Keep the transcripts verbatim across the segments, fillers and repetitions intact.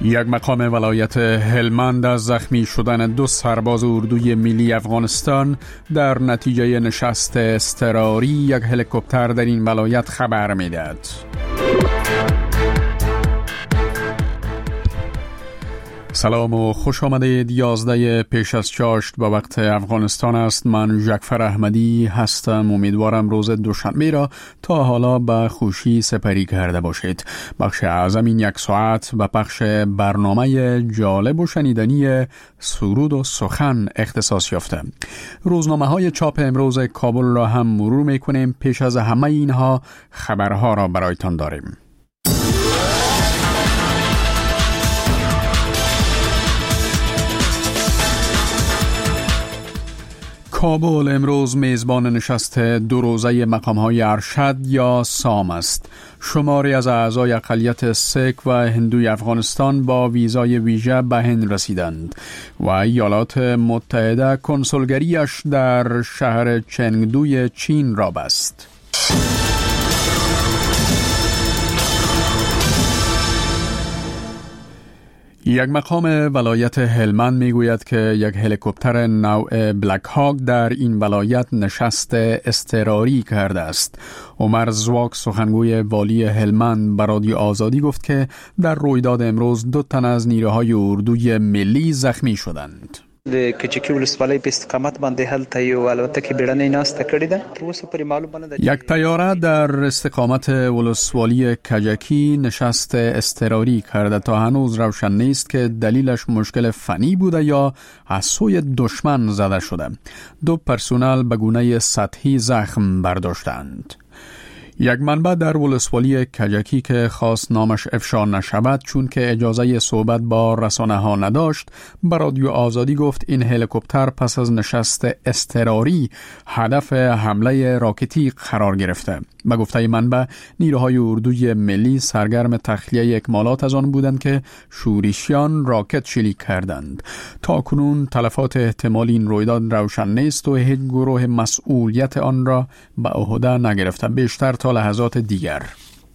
یک مقام ولایت هلمند از زخمی شدن دو سرباز اردوی ملی افغانستان در نتیجه نشست اضطراری یک هلیکوپتر در این ولایت خبر می‌دهد. سلام و خوش آمدید. یازده پیش از چاشت با وقت افغانستان است. من جعفر احمدی هستم. امیدوارم روز دوشنبه را تا حالا به خوشی سپری کرده باشید. بخش اعظم این یک ساعت و بخش برنامه جالب و شنیدنی سرود و سخن اختصاص یافته. روزنامه های چاپ امروز کابل را هم مرور میکنیم. پیش از همه اینها خبرها را برایتان داریم. کابل امروز میزبان نشست دو روزه مقام‌های ارشد یا سام است. شماری از اعضای اقلیت سیک و هندوی افغانستان با ویزای ویژه به هند رسیدند و ایالات متحده کنسولگریش در شهر چنگدوی چین را بست. یک مقام ولایت هلمند میگوید که یک هلیکوپتر نوع بلک هاک در این ولایت نشست اضطراری کرده است. عمر زواک سخنگوی والی هلمند به رادیو آزادی گفت که در رویداد امروز دو تن از نیروهای اردوی ملی زخمی شدند. د کچکی ولسوالۍ په استقامت باندې هلته یو الوتکه بیړنۍ ناسته کړې ده. تر اوسه پورې معلومه نه ده. یک طیاره در استقامت ولسوالی کجکی نشست اضطراری کرده. تا هنوز روشن نیست که دلیلش مشکل فنی بوده یا از سوی دشمن زده شده. دو پرسونل به گونه سطحی زخم برداشتند. یک منبع در ولسوالی کجکی که خواست نامش افشا نشود چون که اجازه صحبت با رسانه ها نداشت به رادیو آزادی گفت این هلیکوپتر پس از نشست اضطراری هدف حمله راکتی قرار گرفته. به گفته منبع نیروهای اردوی ملی سرگرم تخلیه اکمالات از آن بودند که شورشیان راکت شلیک کردند. تا کنون تلفات احتمال این رویداد روشن نیست و هیچ گروه مسئولیت آن را به عهده نگرفته. بیشتر تا لحظات دیگر.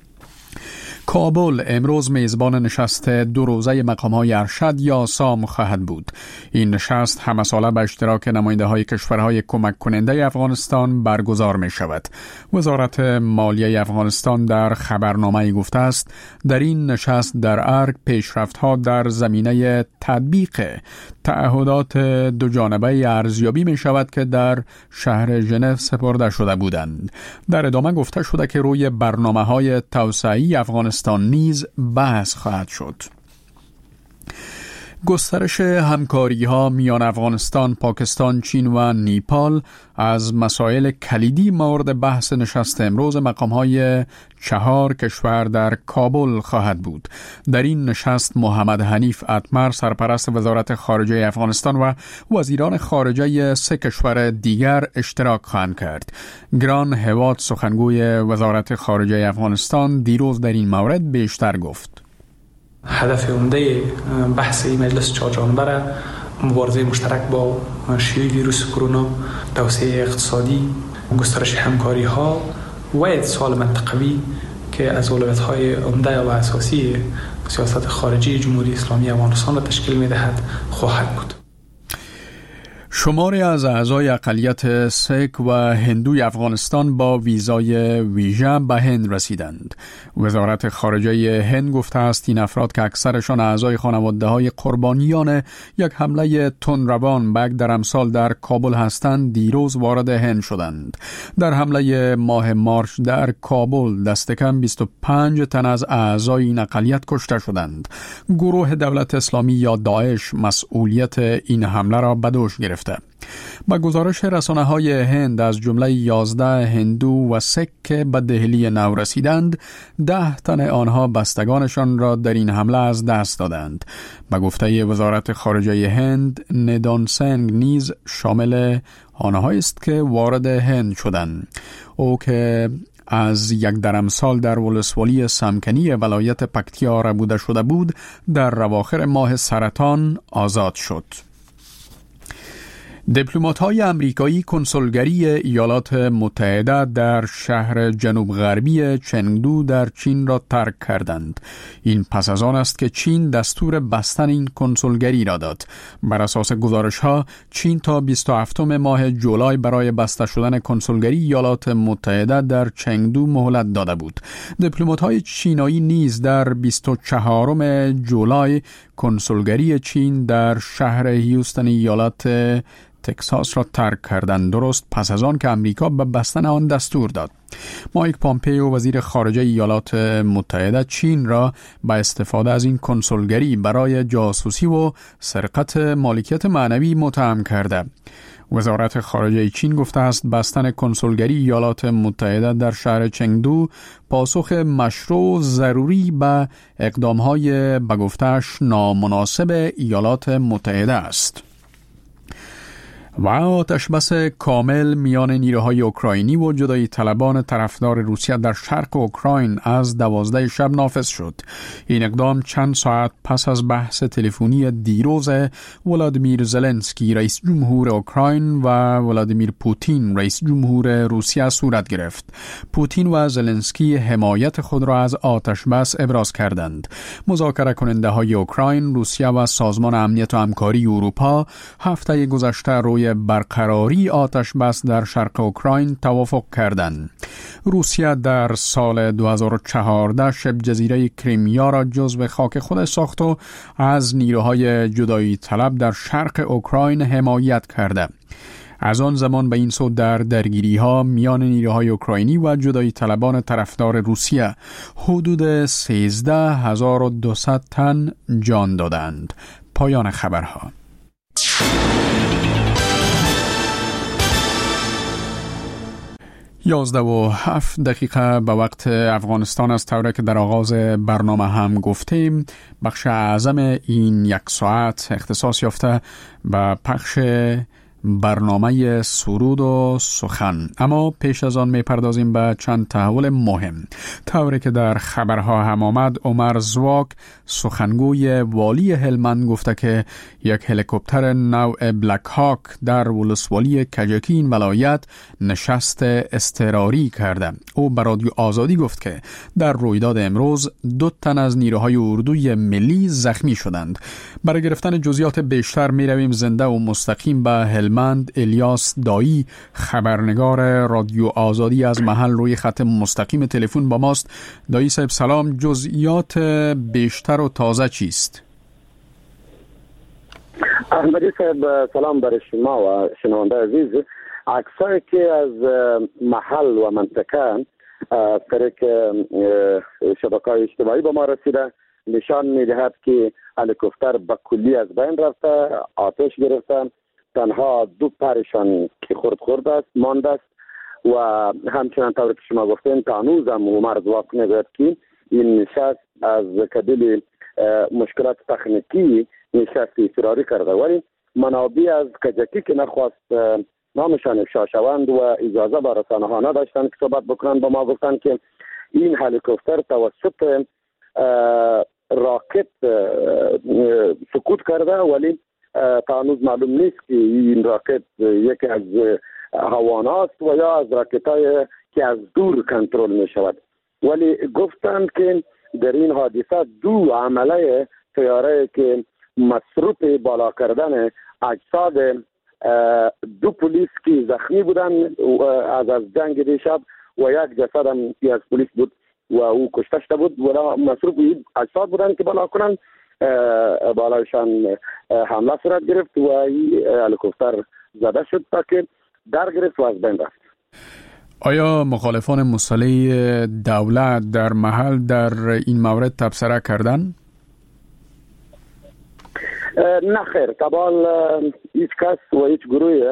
کابل امروز میزبان نشست دو روزه مقام‌های ارشد یا سام خواهد بود. این نشست همساله به اشتراک نماینده‌های کشورهای کمک کننده افغانستان برگزار می شود. وزارت مالیه افغانستان در خبرنامه‌ای گفته است در این نشست در ارگ پیشرفت‌ها در زمینه تطبیق تعهدات دو جانبه ارزیابی می شود که در شهر ژنو سپرده شده بودند. در ادامه گفته شده که روی برنامه‌های توسعه‌ای افغانستان نیز بحث خواهد شد. گسترش همکاری ها میان افغانستان، پاکستان، چین و نیپال از مسائل کلیدی مورد بحث نشست امروز مقام های چهار کشور در کابل خواهد بود. در این نشست محمد حنیف اتمر سرپرست وزارت خارجه افغانستان و وزیران خارجه سه کشور دیگر اشتراک خواهند کرد. گران هواد سخنگوی وزارت خارجه افغانستان دیروز در این مورد بیشتر گفت. هدف عمده بحث این مجلس چهار جانبه مبارزه مشترک با شیوع ویروس کرونا، توسعه اقتصادی، گسترش همکاری ها و اتصال منطقوی که از اولویت‌های عمده و اساسی سیاست خارجی جمهوری اسلامی افغانستان را تشکیل می‌دهد خواهد بود. شماری از اعضای اقلیت سیک و هندوی افغانستان با ویزای ویژه به هند رسیدند. وزارت خارجه هند گفته است این افراد که اکثرشان اعضای خانواده‌های قربانیان یک حمله تندروان به یک درمسال در کابل هستند دیروز وارد هند شدند. در حمله ماه مارچ در کابل دست کم بیست و پنج تن از اعضای این اقلیت کشته شدند. گروه دولت اسلامی یا داعش مسئولیت این حمله را به دوش گرفت. با گزارش رسانه‌های هند از جمله یازده هندو و سیک که به دهلی نو رسیدند، ده تن آنها بستگانشان را در این حمله از دست دادند. با گفته وزارت خارجه هند، ندان سنگ نیز شامل آنهایی است که وارد هند شدند. او که از یک درمسال در ولسوالی سمکنی ولایت پکتیا ربوده شده بود، در اواخر ماه سرطان آزاد شد. دیپلمات‌های آمریکایی کنسولگری ایالات متحده در شهر جنوب غربی چنگدو در چین را ترک کردند. این پس از آن است که چین دستور بستن این کنسولگری را داد. بر اساس گزارش‌ها چین تا بیست و هفتم ماه جولای برای بسته شدن کنسولگری ایالات متحده در چنگدو مهلت داده بود. دیپلمات‌های چینایی نیز در بیست و چهارم جولای کنسولگری چین در شهر هیوستن ایالات تکساس را ترک کردند، درست پس از آن که امریکا به بستن آن دستور داد. مایک پامپئو وزیر خارجه ایالات متحده چین را با استفاده از این کنسولگری برای جاسوسی و سرقت مالکیت معنوی متهم کرده. وزارت خارجه چین گفته است بستن کنسولگری ایالات متحده در شهر چنگدو پاسخ مشروع ضروری به اقدام‌های به گفته‌اش نامناسب ایالات متحده است. و آتشبس کامل میان نیروهای اوکراینی و جدایی طلبان طرفدار روسیه در شرق اوکراین از دوازده شب نافذ شد. این اقدام چند ساعت پس از بحث تلفنی دیروز ولادیمیر زلنسکی رئیس جمهور اوکراین و ولادیمیر پوتین رئیس جمهور روسیه صورت گرفت. پوتین و زلنسکی حمایت خود را از آتشبس ابراز کردند. مذاکره کننده های اوکراین، روسیه و سازمان امنیت و همکاری اروپا هفته گذشته روی برقراری آتش بس در شرق اوکراین توافق کردند. روسیه در سال دو هزار و چهارده شبه جزیره کریمیا را جزو خاک خود ساخت و از نیروهای جدایی طلب در شرق اوکراین حمایت کرده. از آن زمان به این سو در درگیری ها میان نیروهای اوکراینی و جدایی طلبان طرفدار روسیه حدود سیزده هزار و دویست تن جان دادند. پایان خبرها. یازده و هفت دقیقه به وقت افغانستان است، طوری که در آغاز برنامه هم گفتیم بخش اعظم این یک ساعت اختصاص یافته به پخش برنامه سرود و سخن. اما پیش از آن می پردازیم به چند تحول مهم. طوری که در خبرها هم آمد، عمر زواک سخنگوی والی هلمند گفته که یک هلیکوپتر نوع بلک هاک در ولسوالی کجکی این ولایت نشست اضطراری کرده. او به رادیو آزادی گفت که در رویداد امروز دو تن از نیروهای اردوی ملی زخمی شدند. برای گرفتن جزئیات بیشتر می رویم زنده و مستقیم به هلمند. الیاس دایی خبرنگار رادیو آزادی از محل روی خط مستقیم تلفن با ماست. دایی صاحب سلام، جزئیات بیشتر و تازه چیست؟ احمدی صاحب سلام برای شما و شنونده عزیز. عکسایی که از محل و منطقه از طریق شبکه‌های اجتماعی به ما رسیده نشان می‌دهد که هلیکوپتر به کلی از بین رفته، آتش گرفته، تنها دو پرشان که خورد خورد است مانده است و همچنان طور که شما گفتین تا هنوز هم عمر زواک میگوید که این نشست از قبیل مشکلات تکنیکی نشست اضطراری کرده، ولی منابع از کجکی که نخواست نامشان افشا شوند و اجازه به رسانه ها نداشتند که صحبت بکنند با ما گفتند که این هلیکوپتر توسط راکت سقوط کرده، ولی تا هنوز معلوم نیست که این راکت یکی از هواناست و یا از راکت‌های که از دور کنترل می شود. ولی گفتند که در این حادثه دو عمله طیاره که مصروف بالا کردن اجساد دو پلیس که زخمی بودن از از جنگ دیشب و یک جسد هم از پلیس بود و او کشته شده بود و مصروف اجساد بودن که بالا کنن بالایشان حمله صورت گرفت و این هلیکوپتر زده شد تا که در گرفت و از بین رفت. آیا مخالفان مسلح دولت در محل در این مورد تبصره کردن؟ نه خیر، طبعا هیچ کس و هیچ گروه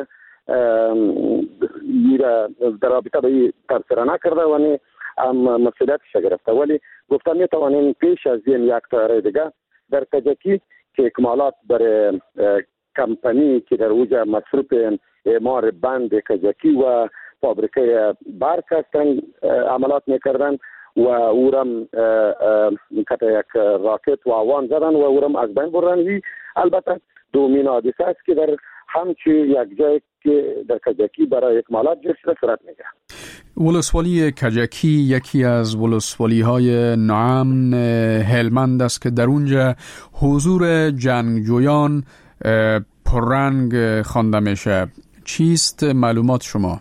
در رابطه به این تبصره نکرده و نه مسئولیتش گرفته، ولی گفتم می توانیم پیش از این یک طیاره دیگه در کجکی که اکمالات برای کمپانی که در اوجه مصروف اعمار بند کجکی و فابریکه برق هستند عملات میکردن و اورم کتا یک راکت و آوان زدن و اورم از بین بردن. وی البته دومین حادثه است که در همچی یک جایی که در کجکی برای اکمالات جلسه صورت میگیره. ولسوالی کجکی یکی از ولسوالی های ناامن هلمند است که در اونجا حضور جنگجویان پررنگ خوانده میشه. چیست معلومات شما؟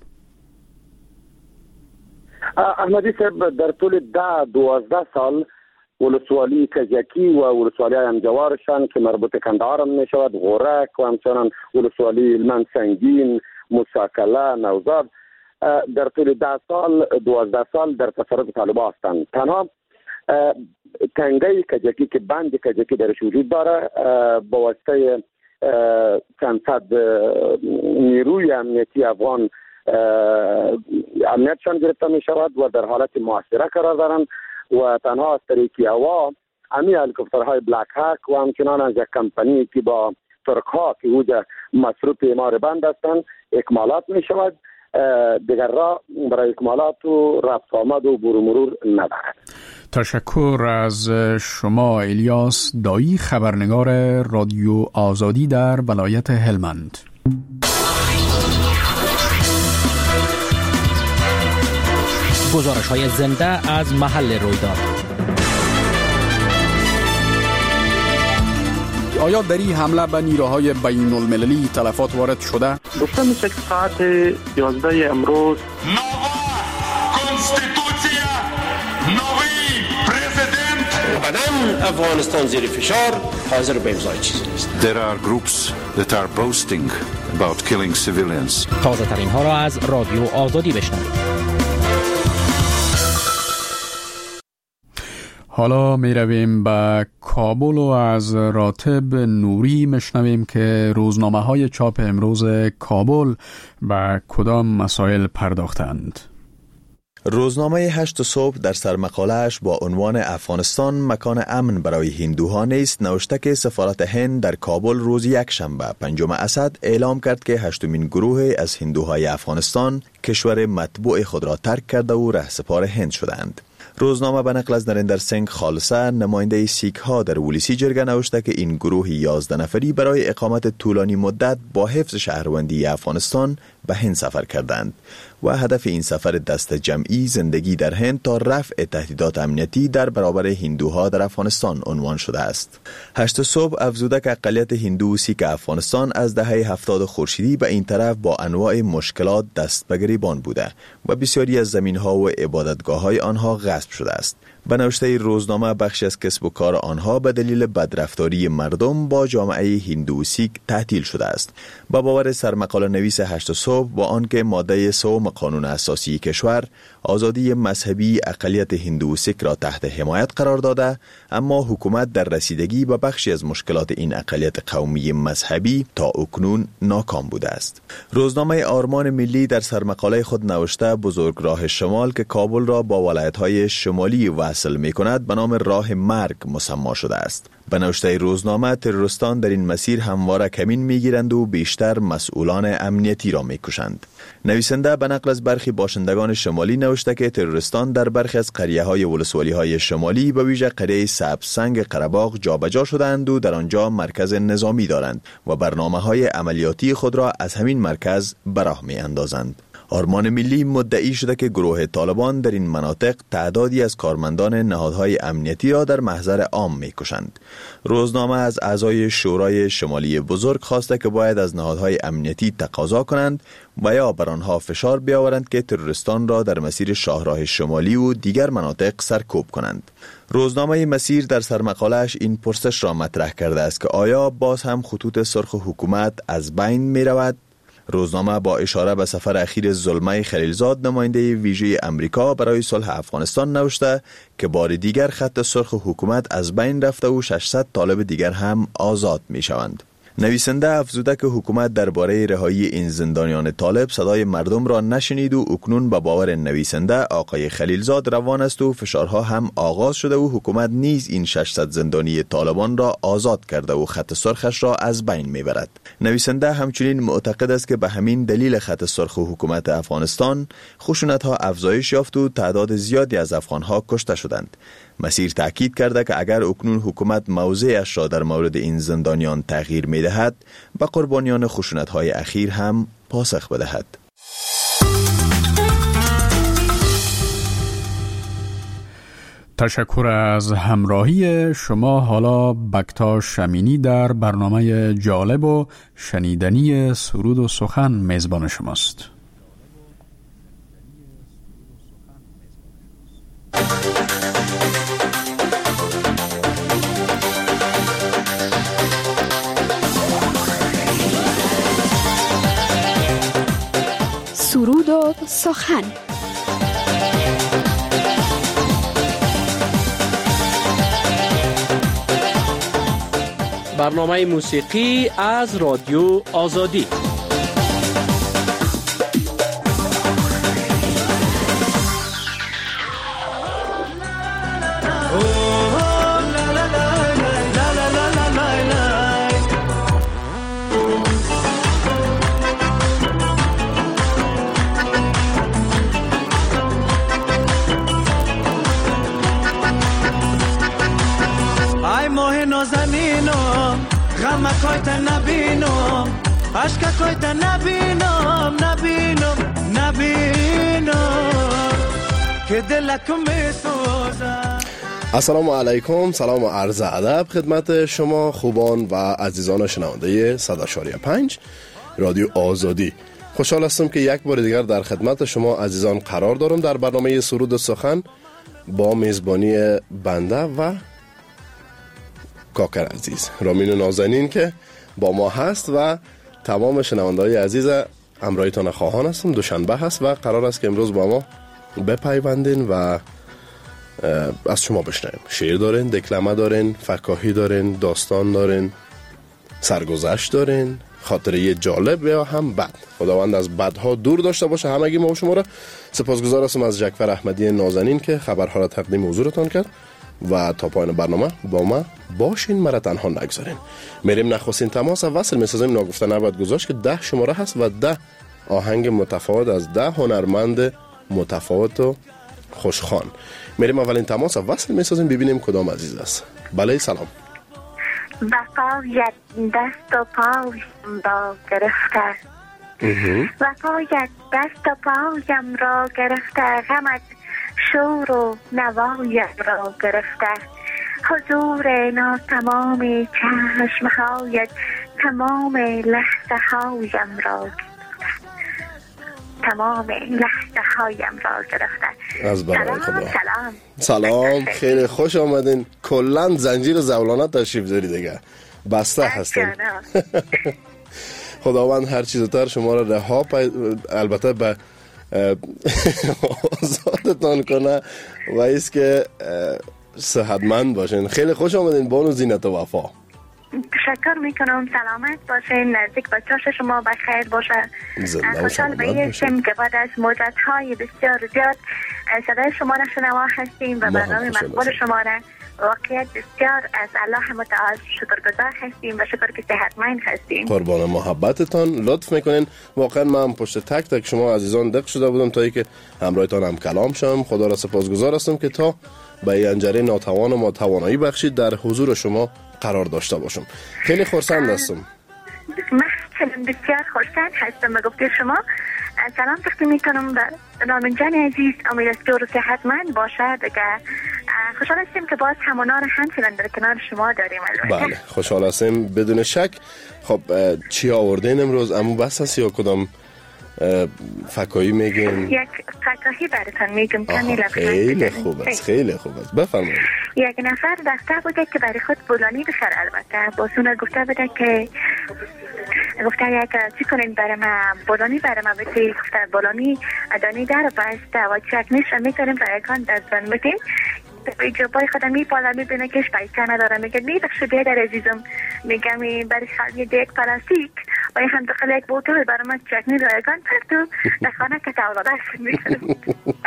احمدی صاحب، در طول ده دوازده سال ولسوالی کجکی و ولسوالی همجوارشان که مربوط کندهار می شود، غورک و همچنان ولسوالی هلمند سنگین، موسی-کلاه، نوزاد در طول ده سال دوازده سال در تصرف طالبان هستند. تنها تنگه کجکی که بند کجکی درش وجود داره با واسطه چند صد نیروی امنیتی افغان امنیتشان گرفته می شود و در حالت محاصره قرار دارند و تنها از طریق هوا امی هلیکوپترهای بلک هاک و همچنان از یک کمپانی که با ترک ها که اوجا مصروف امار بند هستند اکمالات می شود. دیگر را برای اکمالات و رفت آمد و برو مرور ندارد. تشکر از شما الیاس دایی، خبرنگار رادیو آزادی در ولایت هلمند. گزارش های زنده از محل رویداد. آیا در این حمله به نیروهای بین المللی تلفات وارد شده؟ گفته میشه که ساعت یازده امروز نووا کنستیتوسیا نوی پرزیدنت بدن افغانستان زیر فشار حاضر به امضای چیزی نیست. There are groups that are boasting about killing civilians. تازه ترین ها را از رادیو آزادی بشنوید. حالا می رویم به کابل و از راتب نوری مشنویم که روزنامه های چاپ امروز کابل به کدام مسائل پرداختند. روزنامه هشت صبح در سرمقاله‌اش با عنوان افغانستان مکان امن برای هندوها نیست نوشته که سفارت هند در کابل روز یک شنبه پنجم اسد اعلام کرد که هشتمین گروه از هندوهای افغانستان کشور مطبوع خود را ترک کرده و رهسپار هند شدند. روزنامه به نقل از نریندر سینگ خالصه نماینده سیک ها در ولیسی جرگه نوشته که این گروه یازده نفری برای اقامت طولانی مدت با حفظ شهروندی افغانستان به هند سفر کردند و هدف این سفر دست جمعی زندگی در هند تا رفع تهدیدات امنیتی در برابر هندوها در افغانستان عنوان شده است. هشت صبح افزوده که اقلیت هندو و سیک افغانستان از دهه هفتاد خورشیدی به این طرف با انواع مشکلات دست به گریبان بوده و بسیاری از زمین‌ها و عبادتگاه‌های آنها غصب شده است. به نوشته روزنامه بخشی از کسب و کار آنها به دلیل بدرفتاری مردم با جامعه هندو و سیک تعطیل شده است. با باور سرمقاله نویس هشت صبح با آنکه ماده سوم قانون اساسی کشور آزادی مذهبی اقلیت هندو و سیک را تحت حمایت قرار داده، اما حکومت در رسیدگی به بخشی از مشکلات این اقلیت قومی مذهبی تا اکنون ناکام بوده است. روزنامه آرمان ملی در سرمقاله خود نوشته بزرگراه شمال که کابل را با ولایت‌های شمالی وصل می‌کند به نام راه مرگ مسما شده است. به نوشته روزنامه تروریستان در این مسیر همواره کمین می‌گیرند و بیشتر مسئولان امنیتی را می‌کشند. نویسنده به نقل از برخی باشندگان شمالی نوشته که تروریستان در برخی از قریه‌های ولسوالی‌های شمالی به ویژه قریه سبزسنگ قره‌باغ جابجا شدند و در آنجا مرکز نظامی دارند و برنامه‌های عملیاتی خود را از همین مرکز به راه می‌اندازند. آرمان ملی مدعی شده که گروه طالبان در این مناطق تعدادی از کارمندان نهادهای امنیتی را در محضر عام می‌کشند. روزنامه از اعضای شورای شمالی بزرگ خواسته که باید از نهادهای امنیتی تقاضا کنند و یا بر آنها فشار بیاورند که تروریستان را در مسیر شاهراه شمالی و دیگر مناطق سرکوب کنند. روزنامه مسیر در سرمقاله‌اش این پرسش را مطرح کرده است که آیا باز هم خطوط سرخ حکومت از بین می رود؟ روزنامه با اشاره به سفر اخیر زلمه خلیلزاد نماینده ویژه امریکا برای صلح افغانستان نوشته که بار دیگر خط سرخ حکومت از بین رفته و ششصد طالب دیگر هم آزاد می شوند. نویسنده افزوده که حکومت درباره رهایی این زندانیان طالب صدای مردم را نشنید و اکنون به باور نویسنده آقای خلیلزاد روان است و فشارها هم آغاز شده و حکومت نیز این ششصد زندانی طالبان را آزاد کرده و خط سرخش را از بین میبرد. نویسنده همچنین معتقد است که به همین دلیل خط سرخ حکومت افغانستان خشونت‌ها افزایش یافت و تعداد زیادی از افغان‌ها کشته شدند. مسیر تاکید کرده که اگر اکنون حکومت موضعش را در مورد این زندانیان تغییر می دهد به قربانیان خشونت‌های اخیر هم پاسخ بدهد. تشکر از همراهی شما. حالا بکتاش امینی در برنامه جالب و شنیدنی سرود و سخن میزبان شماست. سرود و سخن. برنامه موسیقی از رادیو آزادی. غم کویت نبینم عشق کویت نبینم نبینم نبینم که دلکم میسوزه. السلام علیکم، سلام و عرض ادب خدمت شما خوبان و عزیزان شنونده صد و چهار و پنج رادیو آزادی. خوشحال هستم که یک بار دیگر در خدمت شما عزیزان قرار دارم در برنامه سرود و سخن با میزبانی بنده و کاکر عزیز رامین نازنین که با ما هست و تمام شنونده‌های عزیز همراهتان خواهان هستم. دوشنبه هست و قرار است که امروز با ما بپیوندین و از شما بشنویم. شعر دارین، دکلمه دارین، فکاهی دارین، داستان دارین، سرگذشت دارین، خاطره جالب یا هم بد. خداوند از بدها دور داشته باشه همگی ما و شما را. سپاسگزار هستم از جعفر احمدی نازنین که خبرها را تقدیم حضورتان کرد و تا پایان برنامه با ما باشین، مرا تنها نگذارین. میریم نخستین تماس وصل میسازیم. ناگفته نباید گذاشت که ده شماره هست و ده آهنگ متفاوت از ده هنرمند متفاوت و خوشخوان. میریم اولین تماس وصل میسازیم ببینیم کدام عزیز است. بله سلام. وفایت دست و پایم را گرفته، وفایت دست و پایم را گرفته، غمت شور و نوایم را گرفته، حضور ناتمام چشمهایت تمام لحظه هایم را گرفته، تمام لحظه هایم را گرفته. از برای خدا. سلام سلام، خیلی خوش آمدین. کلن زنجیر زولانه تشریف داری دیگه، بسته هستین. خداوند هر چیزتر شما را رها پی... البته به آزادتان کنه و ایست که صحتمند باشین. خیلی خوش آمدین بانو زینت وفا. تشکر میکنم. سلامت باشین، نزدیک بچه‌ش شما بخیر باشه. خوشحال به هستیم که بعد از مدت‌های بسیار زیاد صدای شما را شنوا هستیم و برنامه مقبول شما را واقعیت بسیار از الله متعال شکرگزار هستیم و شکر که صحتمند هستیم. قربان محبتتان، لطف میکنین. واقعا من پشت تک تک شما عزیزان دق شده بودم تا اینکه همراهتان هم کلام شم. خدا را سپاسگزار هستم که تا به انجره ناتوان ما توانایی بخشید در حضور شما قرار داشته باشم. خیلی خرسند هستم. من بسیار خرسند هستم. گفته شما سلام تقدیم میکنم به رامین جان عزیز. امید است که او صحتمند باشه دیگه. خوشحال هستیم که باز همونا رو همچنان در کنار شما داریم. بله خوشحال هستیم بدون شک. خب چی آوردین امروز؟ امو بس هست یا کدام فکاهی میگین؟ یک فکاهی براتون میگم کمی لبخند. خیلی خوب است، خیلی خوب است، بفرمایید. یک نفر دسته بوده که برای خود بولانی بخره. البته باسون گفته بوده که گفته یک چی کنین برای من بولانی برای من بده. گفته بولانی ادانی در بسته و چک نیست میتونیم برای کان دستان بودیم. به پای خودم میپاله میبینه که پیچه نداره. میگه میبخشی بیادر عزیزم. میگم برای خالی دیگ پلاستیک و یه هم داخل یک بوتل برای من چکنی رایگان پرتو در خانه که تولده است میکنم.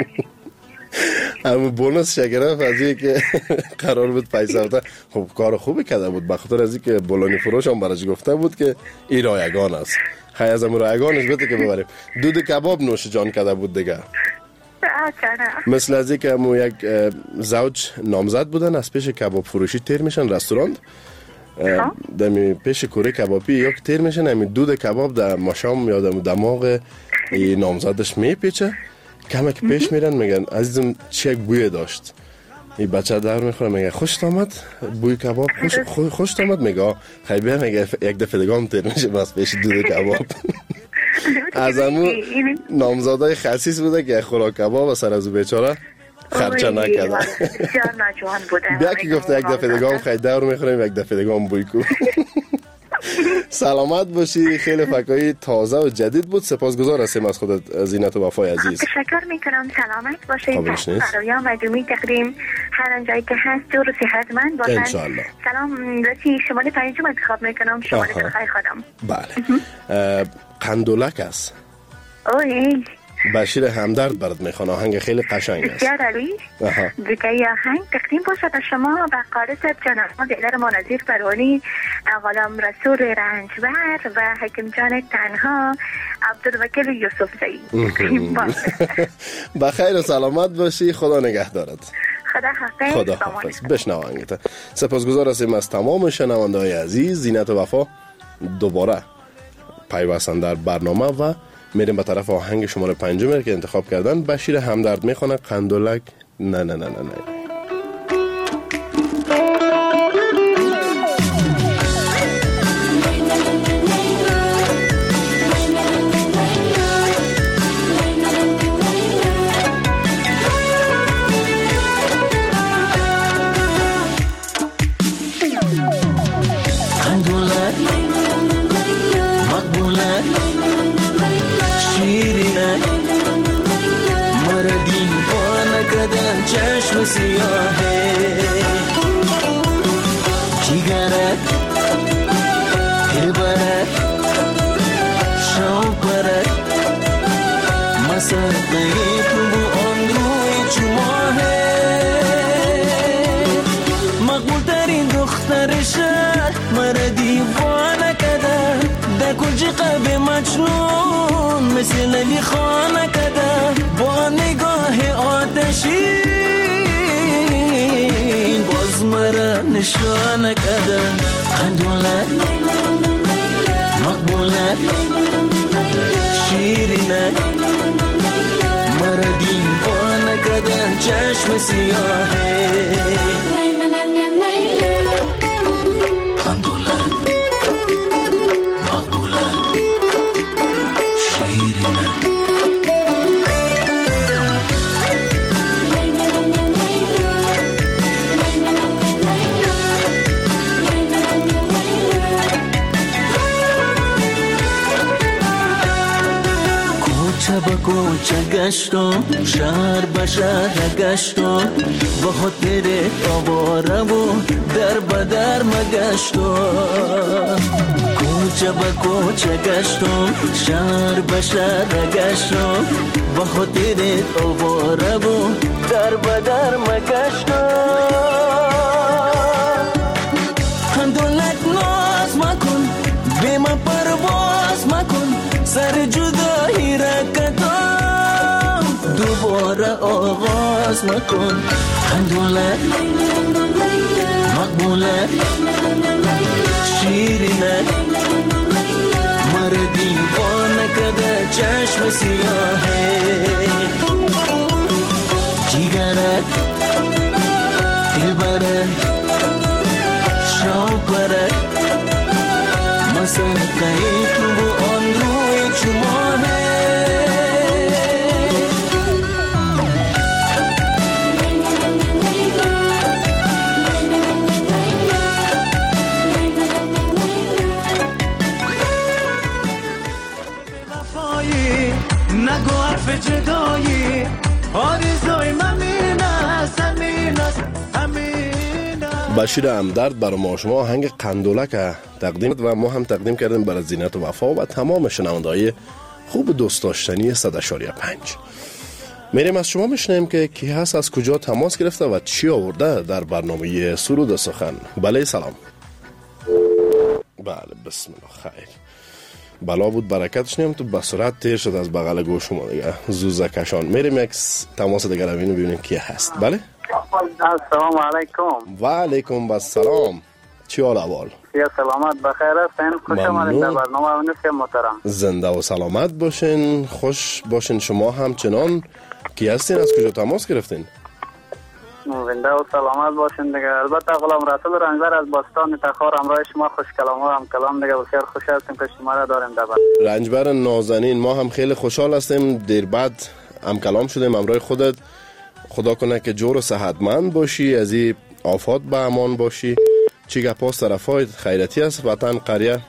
همون بونس شگرف از این که قرار بود پیسه بده. خب کار خوبی کرده بود بخاطر از این که بولانی فروش هم براش گفته بود که این رایگان است. خیلی از همون رایگانش بده که ببریم. دود کباب نوش جان کرده بود دیگه. مثل از یک همون یک زوج نامزد بودن از پیش کباب فروشی تیر میشن رستوران دمی پیش کوره کبابی یک تیر میشن همین دود کباب در ماشام یا در دماغ نامزدش میپیچه کمک پیش میرن میگن عزیزم چه یک بوی داشت این بچه دور میخوره میگه خوشت آمد بوی کباب خوش خوشت آمد میگه خیلی بیا میگه یک دفعه دیگه هم تیر میشه بس پیش دود کباب از همون نامزادای خصیص بوده که خوراک کباب و سر از بیچاره خرچه نکرده بیا که گفته یک دفعه دیگه هم خیلی دور میخوریم یک دفعه دیگه هم بوی کو سلامت باشی خیلی فکایی تازه و جدید بود سپاسگزار هستیم از خودت زینت و وفای عزیز تشکر میکنم سلامت باشید برای مجموعی تقدیم هر جایی که هست جور و صحتمند باشن انشالله سلام رسی شمال پنجم انتخاب میکنم شمال خیلی خودم بله قندولک است اوه بشیر همدرد برات میخوان آهنگ خیلی قشنگ است بسیار عالی دیگه آهنگ تقدیم باشد از شما و قارس جناب دلر مناظر فرانی غلام رسول رنجبر و حکیم جان تنها عبدالوکیل یوسف زئی بخیر و سلامت باشی خدا نگهدارت خدا حافظ خدا حافظ بشنو آهنگت سپاسگزار هستیم از تمام شنونده های عزیز زینت و وفا دوباره پیوستن در برنامه و میریم به طرف آهنگ شماره پنجم که انتخاب کردن بشیر همدرد میخونه قندولک نه نه نه نه نه چشم سیاهه جیگرت دلبرت شوقرت مسرقه تو بو آن روی چماهه مقبول ترین دختر شهر مرا دیوانه کده در کنج قلب مجنون مثل علی خانه کده با نگاه آتشی باز مرا نشانه کردن قندولت مقبولت شیرینت مرا دیوانه کردن چشم سیاهه قندولت مقبولت شیرینت به کوچه گشتم شهر به شهر گشتم با خاطر آواره و در به در مگشتم کوچه به کوچه گشتم شهر به شهر گشتم با خاطر آواره و در به در مگشتم قندولک ناز مکن به من پرواز مکن سر جدایی رکتم دوباره آغاز مکن قندولت مقبولت شیرینت مرا دیوانه کده چشم سیاهه جیگرت دلبرت شوقرت مسرقه تو بو آن روی چمانه نگو حرف جدایی آرزوی من این است همین است همین است بشیر همدرد برای ما شما آهنگ قندولک تقدیم و ما هم تقدیم کردیم برای زینت و وفا و تمام شنونده‌های خوب دوست داشتنی صد و پنج. میریم از شما میشنیم که کی هست از کجا تماس گرفته و چی آورده در برنامه سرود سخن. بله سلام. بله بسم الله خیر. بلا بود برکتش نیم تو بسرعت تیر شد از بغل گوش شما دیگه زوزه کشان. میریم یک تماس دیگر رو ببینیم کی هست. بله السلام علیکم. و علیکم السلام. چی حال احوال؟ یا سلامت بخیر هستین؟ خوش آمدید در برنامه اونسی محترم. زنده و سلامت باشین، خوش باشین. شما همچنان کی هستین؟ از کجا تماس گرفتین؟ زنده و سلامت باشین دیگه. البته غلام رسول رنجبر از باستان تخار همراه شما خوش کلام ها هم کلام دیگه. بسیار خوش هستیم که شما را داریم در برنامه. رنجبر نازنین، ما هم خیلی خوشحال هستیم دیر بعد هم کلام شدیم همراه خودت. خدا کنه که جور و صحتمند باشی، از این آفات به امان باشی. چی گپاس طرفای خیرتی است وطن قریه؟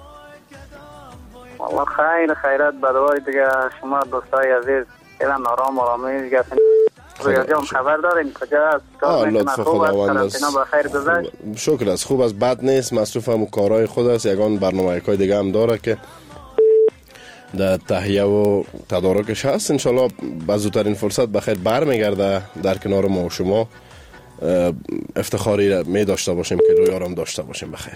والله خیر خیرت بدوای دیگه. شما دوستای عزیز ایلان آرام آرامی گفتین رویا جام خبر دارین کجا است؟ آه لطف خداوند است. بخیر گذشت؟ شکر است، خوب است، بد نیست، مصروف هم کارهای خود است. یگان برنامه های دیگه هم داره که در تهیه و تدارکش هست. انشالله با زودترین فرصت بخیر برمیگرده در کنار ما و شما. افتخاری را می داشته باشیم که روی آرام داشته باشیم. بخیر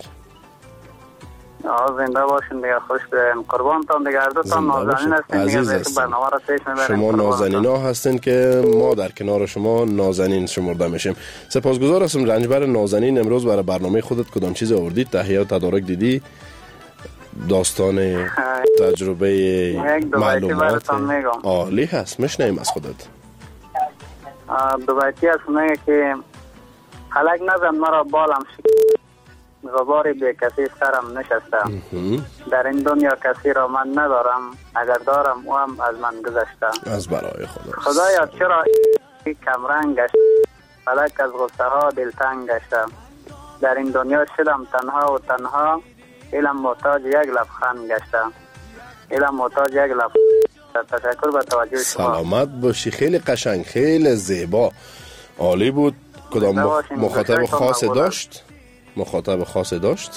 زنده باشین دیگه. خوش برین قربانتان دیگه. اردوتان نازنین هستین عزیز هستین. برنامه را پیش میبرین. شما نازنین ها هستین که ما در کنار شما نازنین شمرده میشیم. سپاسگزار هستم رنجبر نازنین. امروز برای برنامه خودت کدام چیز آوردی؟ تهیه و تدارک دیدی؟ داستان تجربه معلومات عالی هست، میشنیم از خودت. دو بیتی هست میگه که خلق نزن مرا بالم شکست، غباری به کسی سرم نشسته. در این دنیا کسی را من ندارم، اگر دارم او هم از من گذشته. از برای خدا خدایا چرا کمرنگ گشت، فلک از غصه ها دلتنگ گشته. در این دنیا شدم تنها و تنها، علم محتاج یک لبخند گشته. علم محتاج یک لبخند. تشکر به توجه شما. سلامت باشی. خیلی قشنگ، خیلی زیبا، عالی بود. کدام مخ... مخاطب خاص داشت؟ مخاطب خاص داشت؟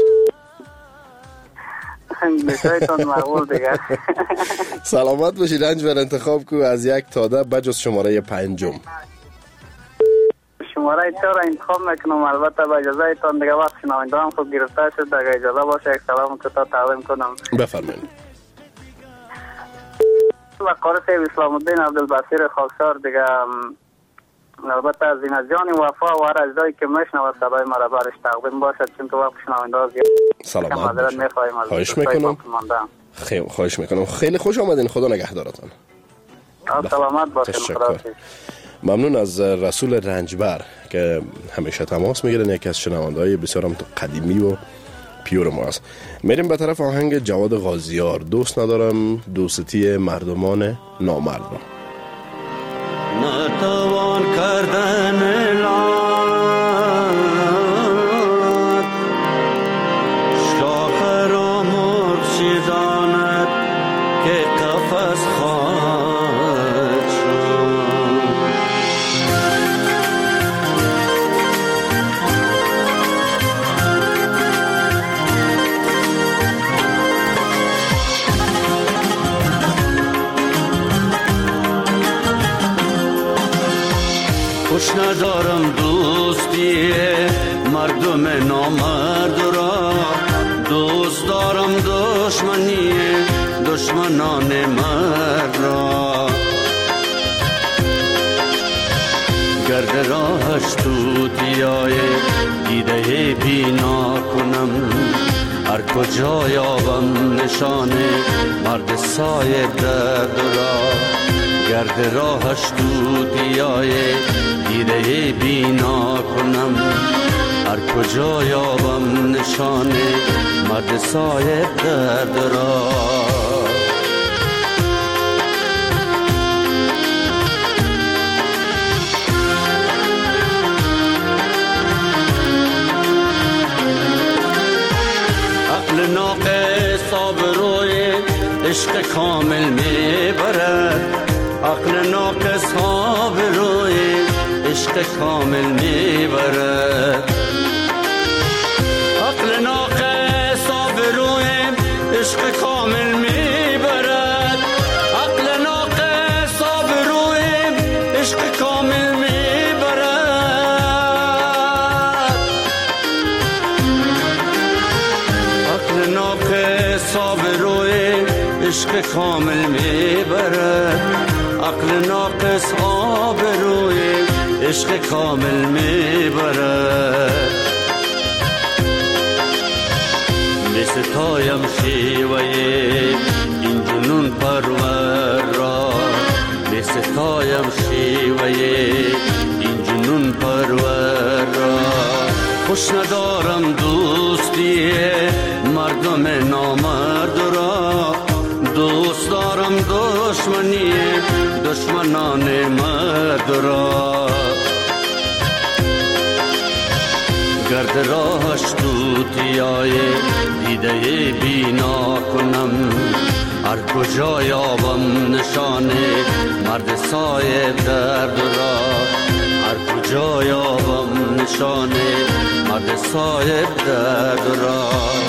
بسیارتون مقبول دیگه. سلامت باشی رنجبر. انتخاب کو از یک تا ده بجز شماره پنجم. شماره چهار انتخاب میکنم. البته با اجازه ایتان دیگه وقت شنونده هم خوب گرفته شد. دیگه اجازه باشه یک سلام کوتاه تقدیم کنم. بفرمایید. و قاری صاحب اسلام الدین عبدالبصیر خاکسار دیگه. البته از این جان وفا و هر اجزایی که میشنوه صدای مرا برش تقدیم باشد، چون که وقت شنونده ها زیاد. سلامت باشید. خواهش میکنم. خیلی خواهش میکنم. خیلی خوش آمدین. خدا نگهدارتان. سلامت باشید. تشکر. ممنون از رسول رنجبر که همیشه تماس میگیرن. یکی از شنونده‌های بسیار هم قدیمی و پیور ما است. میریم به طرف آهنگ جواد غازیار. دوست ندارم دوستی مردمان نامرد را. نتوان کردن لاد شاخ را مرشیداند که قفص خواهد شد. خوش ندارم دوستی مردم نامرد را، دوست دارم دشمنی دشمنان مرد را. گرد راهش توتیای دیده بینا کنم، هر کجا یابم نشانه مرد صاحب درد را. گرد راهش توتیای دیده بینا کنم، هر کجا یابم نشانه مرد صاحب درد را. عقل ناقص آبروی عشق کامل میبرد، عقل ناقص آبروی عشق کامل میبرد. عقل ناقص آبروی عشق کامل میبرد. عقل ناقص آبروی عشق کامل میبرد. عقل ناقص آبروی عشق کامل میبره، عقل ناقص آب روی عشق کامل میبره. میستایم شیوه این جنون پرور را، میستایم شیوه این جنون پرور را. خوش ندارم دوستی مردم نامرد را، دوست دارم دشمنی دشمنان مرد را. گرد راهش توتیای دیده بینا کنم، هر کجا یابم نشانه مرد صاحب درد را. هر کجا یابم نشانه مرد صاحب درد را.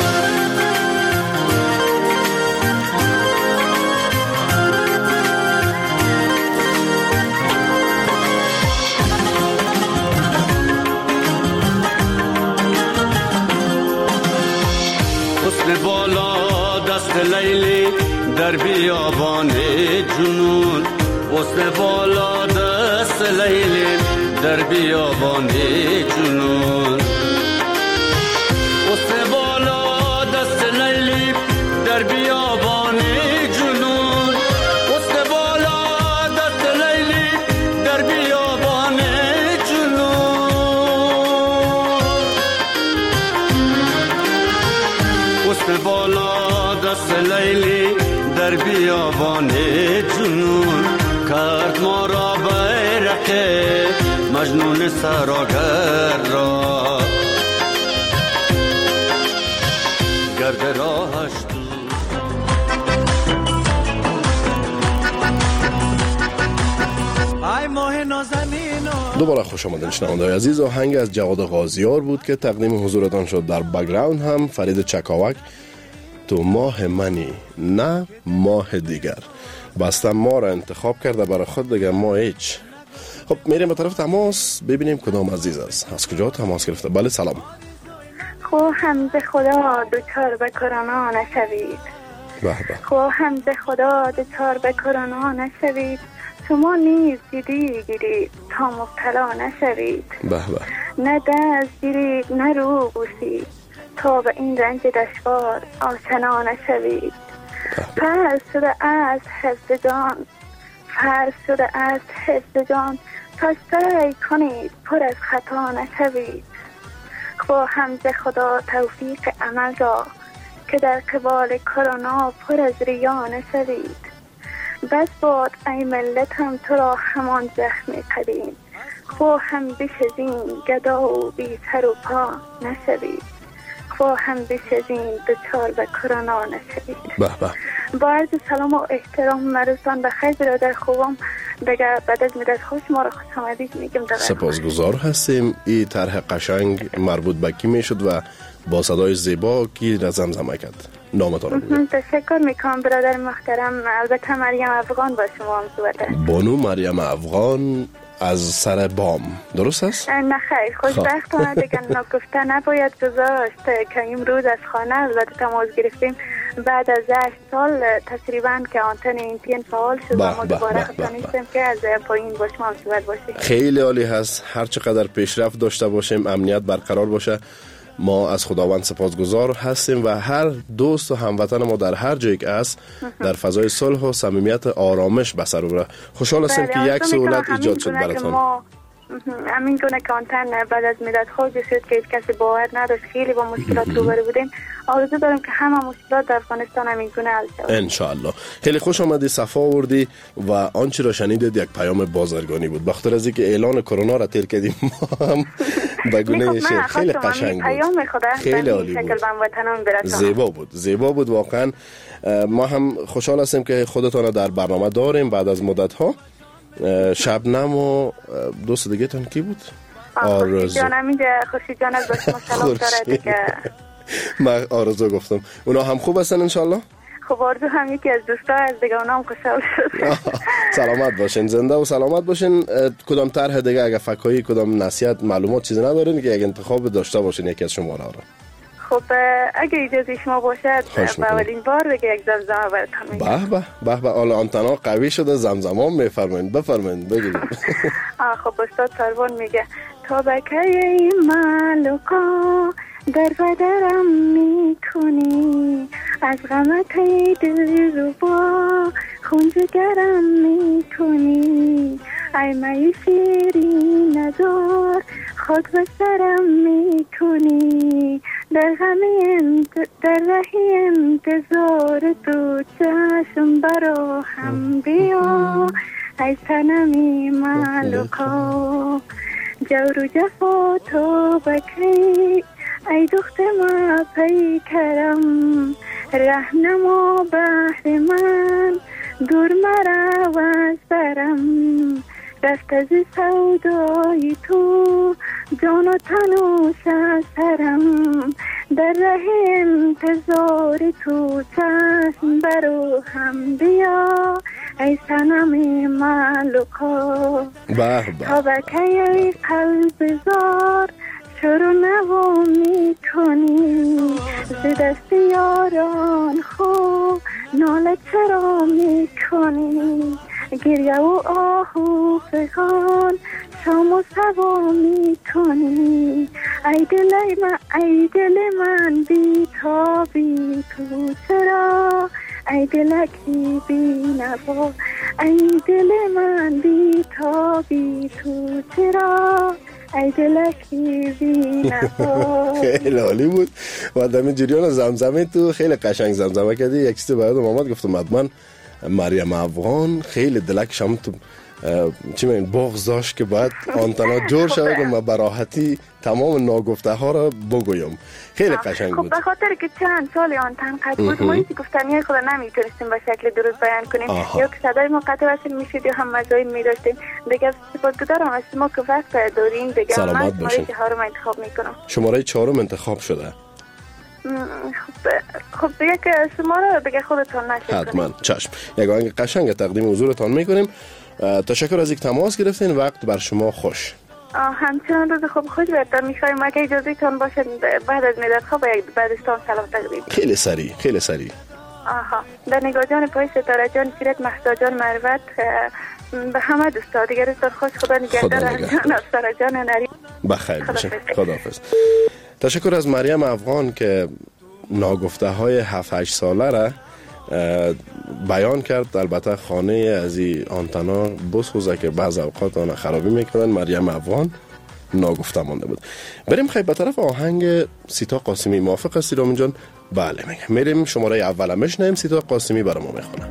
حسن بالا دست لیلی در بیابان جنون، حسن بالا دست لیلی در بیابان جنون. حسن بالا دست لیلی در بیابان جنون، حسن بالا دست لیلی در بیابان جنون. حسن بالا دست لیلی در بیابان جنون، کرد ما را بیرق مجنون سراگر را. گرد راهش دوباره خوش آمدین شنونده‌های عزیز. آهنگ از جواد غازیار بود که تقدیم حضورتان شد. در بک‌گراند هم فرید چکاوک تو ماه منی نه ماه دیگر. بستم ما را انتخاب کرده برای خود، دیگه ما هیچ. خب میریم به طرف تماس ببینیم کدام عزیز است. از کجا تماس گرفته؟ بله سلام. خو حمد خدا دوچار به کرونا نشوید. به به. خو حمد خدا دوچار به کرونا نشوید. شما نیز جدی گیرید تا مبتلا نشوید. به به. نه دست گیرید نه رو بوسید تا به این رنج دشوار آشنا نشوید. فرض شده از حفظ جان، فرض شده از حفظ جان تا سعی کنید پر از خطا نشوید. خوا حمد خدا توفیق عمل را که در قبال کرونا پر از ریا نشوید. بس باد ای ملتم تو را همان زخم قدیم، خوا هم بشزین گدا و بی سر و پا نشوید. خوا هم بشزین دچار به کرونا نشوید. به به. با عرض سلام و احترام مرسان به خیر برادر خوبم، دیگه بعد از مدت خوش ما را خوش آمدید میگم. سپاسگزار هستیم. این طرح قشنگ مربوط به کی میشد و با صدای زیبا کی را زمزمه کرد؟ نامتان رو بگید. تشکر میکنم برادر محترم. البته مریم افغان با شما هم صحبته. بانو مریم افغان از سر بام، درست است؟ نه خیر، خوشبختانه دیگه نگفته نباید گذاشت که امروز از خانه البته تماس گرفتیم بعد از هشت سال تقریبا که آنتن اینتین فعال شد و ما دوباره خطانیستیم که از پایین با شما صحبت باشیم. خیلی عالی هست. هر چقدر پیشرفت داشته باشیم، امنیت برقرار باشه، ما از خداوند سپاسگزار هستیم و هر دوست و هموطن ما در هر جایی که است در فضای صلح و صمیمیت آرامش به سر ببره. خوشحال هستیم که یک سهولت ایجاد شد براتون. همین گونه که آنتن بعد از مدت خود شد که هیچ کسی باور نداشت، خیلی با مشکلات روبرو بودیم. آرزو داریم که همه مشکلات در افغانستان همین گونه حل شود ان شاء الله. خیلی خوش آمدی، صفا آوردی و آنچه را شنیدید یک پیام بازرگانی بود. بخاطر از اینکه اعلان کرونا را تیر کردیم ما هم به گونه شعر خیلی قشنگ بود، خیلی عالی بود، زیبا بود، زیبا بود واقعا. ما هم خوشحال هستیم که خودتان در برنامه داریم بعد از مدت ها. شبنم و دوست دیگه تان کی بود؟ آرزو جانم. اینجا خوشی جان از شما سلام داره دیگه. من آرزو گفتم. اونا هم خوب هستن انشالله؟ خب آرزو هم یکی از دوستا از دیگه، اونا هم خوشحال شد. سلامت باشین، زنده و سلامت باشین. کدام طرح دیگه اگه فکایی کدام نصیحت معلومات چیزی ندارین که یک انتخاب داشته باشین یکی از شما را؟ خب خب اگه اجازه شما باشد به اولین بار دیگه یک زمزمه براتون میگم. به به به به حالا آنتنا قوی شده، زمزمه میفرمایید، بفرمایید بگید. خب استاد سروان میگه تا بکه مالوکا در بدرم میکنی، از غمت دل رو با خونجگرم میکنی، ای می شیری ندار خاک به سرم میکنی، در غمی انت... در رهی انتظار تو چشم برا هم بیا، ای سنمی مالوکا جور و جفا تو بکی، ای دخت ما پیکرم رهنما بحر من، دور مرا از برم رفت از سودای تو، جان و تن و سرم در ره انتظار تو چشم برو هم بیا، ای سنم مالوکا تا بکی ای قلب زار شروع نوا می کنی، ز دست یاران خوب ناله چرا می کنی، گریه و آه و فغان شام و سوا می کنی، ای دل من ای دل من بی تابی تو چرا، ای دلکی بی نوا، ای دل من بی تابی تو چرا، ای دلکی بی نوا. خیلی عالی بود و در این جریان زمزمه تو خیلی قشنگ زمزمه کردی. یک چیز برای محمد گفتم حتما مریم افغان خیلی دلکش هم تو چی میگن بغض داشت که باید آنتنا جور شود و من براحتی تمام ناگفته ها را بگویم. خیلی قشنگ بود. خب به خاطر که چند سال آنتن قطع بود ما هیچ گفتنی خود نمیتونستیم به شکل درست بیان کنیم، یا که صدای ما قطع وصل میشد یا هم مزاین میداشتیم. دیگه سپاسگزارم از شما که وقت دارین. دیگه من شماره چهارم انتخاب میکنم. شماره چهارم انتخاب شده. خب خب دیگه که شما رو دیگه خودتون نشه حتما چشم. یک آهنگ قشنگ تقدیم حضورتان میکنیم. تشکر از یک تماس گرفتین. وقت بر شما خوش. همچنان روز خوب خوش برتر میخوایم. اگه اجازه تان باشه بعد از مدت خواب بعدستان سلام تقدیم. خیلی سریع خیلی سریع. آها در نگاه جان پای ستاره جان سیرت مهدا جان مروت به همه دوستا دیگر روز خوش. خدا نگهدار جان ستاره جان نری بخیر باشین. خداحافظ. تشکر از مریم افغان که ناگفته های هفت هشت ساله را بیان کرد. البته خانه از این آنتنا بسوزه که بعض اوقات آن خرابی میکنن. مریم افغان ناگفته مانده بود. بریم خیلی به طرف آهنگ سیتا قاسمی. موافق هستی رامین جان؟ بله میگم. میریم شماره اول میشنیم. سیتا قاسمی برای ما میخونه.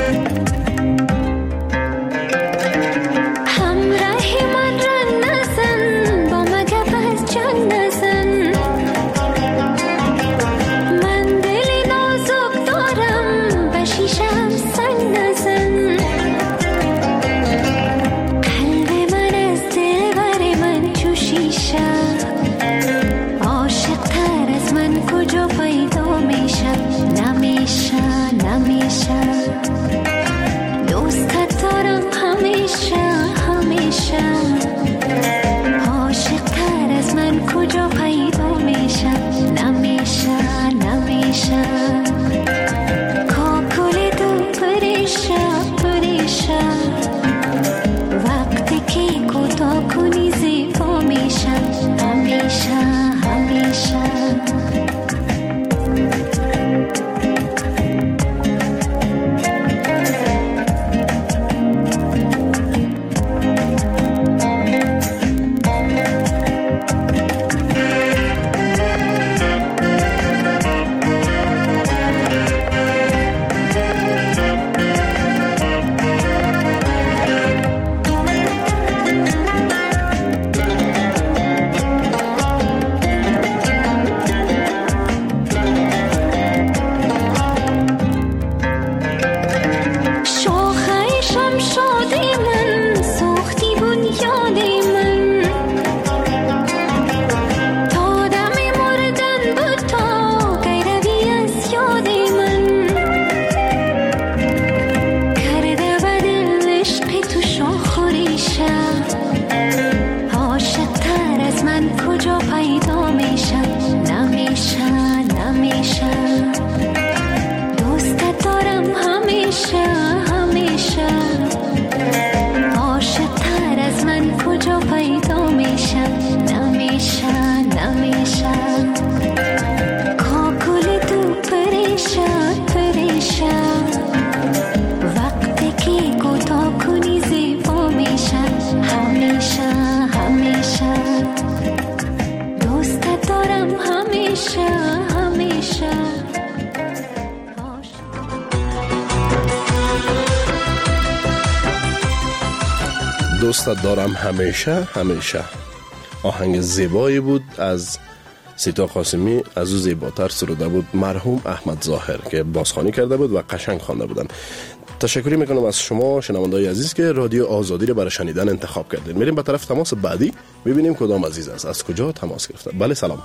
همراه من رنگ نزن پیدا میشه نمیشه نمیشه کاکل تو پریشان پریشان وقتی که کوتاه کنی زیبا میشه همیشه همیشه دوست دارم همیشه همیشه دوستت دارم همیشه همیشه. آهنگ زیبایی بود از سیتا قاسمی، از او زیباتر سروده بود مرحوم احمد ظاهر که بازخوانی کرده بود و قشنگ خوانده بودن. تشکری میکنم از شما شنونده‌های عزیز که رادیو آزادی رو برای شنیدن انتخاب کردید. میریم به طرف تماس بعدی ببینیم کدام عزیز است، از کجا تماس گرفته. بله سلام،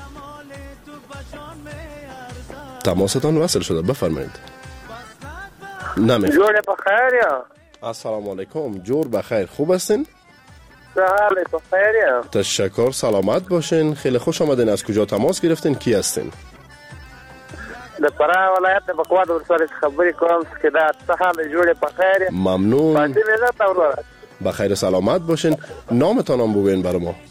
تماستان وصل شده، بفرمایید. نمی جور بخیر یا السلام علیکم. جور بخیر، خوب هستین؟ سلام بخیر یا تشکر، سلامت باشین. خیلی خوش آمدین. از کجا تماس گرفتین؟ کی هستین؟ در فرا ولایت بقوا د ورسره خبرې کوم چې دا سهال جوړ بخیر. ممنون. باندې نه تا ورته بخیر سلامت باشین. نامتان هم بگوین برای ما.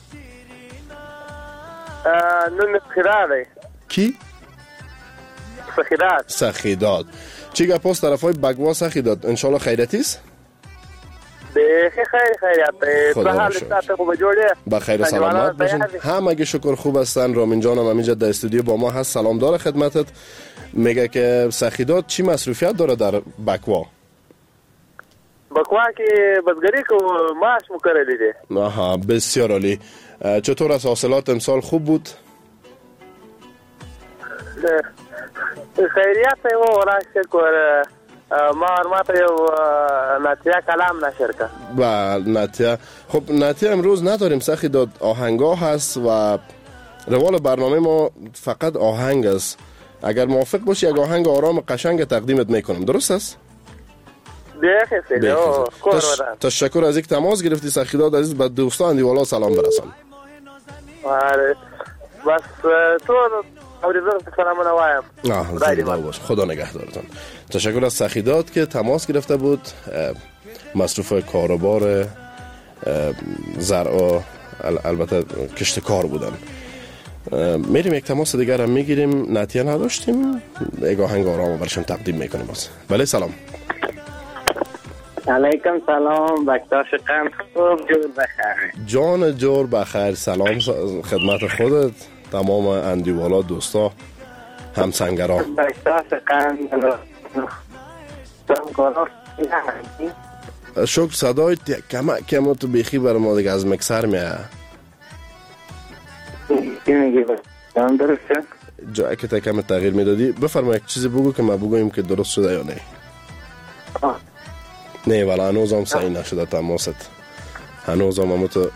نون سخیداد. کی؟ سخیداد. سخیداد. چی گپ است طرفای بقوا سخیداد؟ ان شاء الله خیرتی است؟ به خیر خیریت. سهال ساعت خوب جوړه. بخیر سلامت باشین. همه شکر خوب هستن. رامین جانم همینجا در استودیو با ما هست. سلام داره خدمتت. میگه که سخیداد چی مصروفیت داره در بقوا؟ بقوا که بزگری که ماش مکرر دیده. آها بسیار عالی. چطور از حاصلات امسال خوب بود؟ خیریت و ولا شکر. ما ارمات یو ناتیا کلام نشر کرد. بله ناتیا. خب ناتیا امروز نداریم سخیداد، آهنگا هست و روال برنامه ما فقط آهنگ است. اگر موافق باشی یک آهنگ آرام قشنگ تقدیمت میکنم، درست است؟ بخیر. تش... تشکر از اینکه تماس گرفتی سخیداد عزیز. به دوستان دیوالا سلام برسان. آره بس تو اوریدون سلامونه وایم. آه زنده باش، خدا نگهدارتان. تشکر از سخیداد که تماس گرفته بود. مصروف کاروبار زرع البته کشت کار بودن. میریم یک تماس دیگر هم میگیریم. نتیه نداشتیم، یک آهنگ آرام برشون تقدیم میکنیم باز. بله سلام. علیکم سلام. بکتاش قند خوب جور بخیر. جان جور بخیر. سلام خدمت خودت، تمام اندیوالا دوستا همسنگران. بکتاش قند شکر. صدای کم کم تو بیخی بر ما دیگه از مکسر میه. چی میگی؟ دام درسته؟ جایی که تا کم تغییر میدادی بفرما یک چیزی بگو که ما بگویم که درست شده یا نه. آه. نه ولی هنوز هم صحیح نشده تماست. هنوز هم همو تو